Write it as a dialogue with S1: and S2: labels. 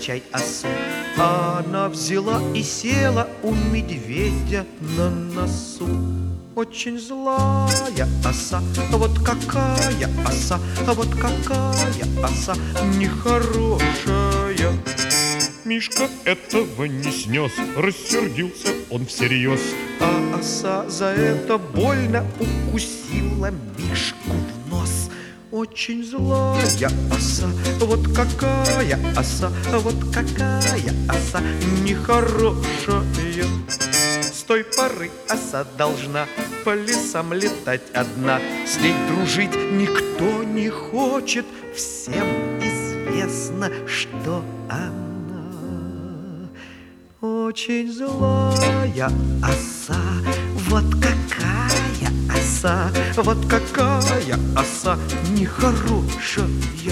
S1: прощай осу. Она взяла и села у медведя на носу. Очень злая оса, вот какая оса, вот какая оса нехорошая.
S2: Мишка этого не снес, рассердился он всерьез.
S1: А оса за это больно укусила Мишку в нос. Очень злая оса, вот какая оса, вот какая оса нехорошая. С той поры оса должна по лесам летать одна. С ней дружить никто не хочет, всем известно, что она очень злая оса. Вот какая оса, вот какая оса нехорошая.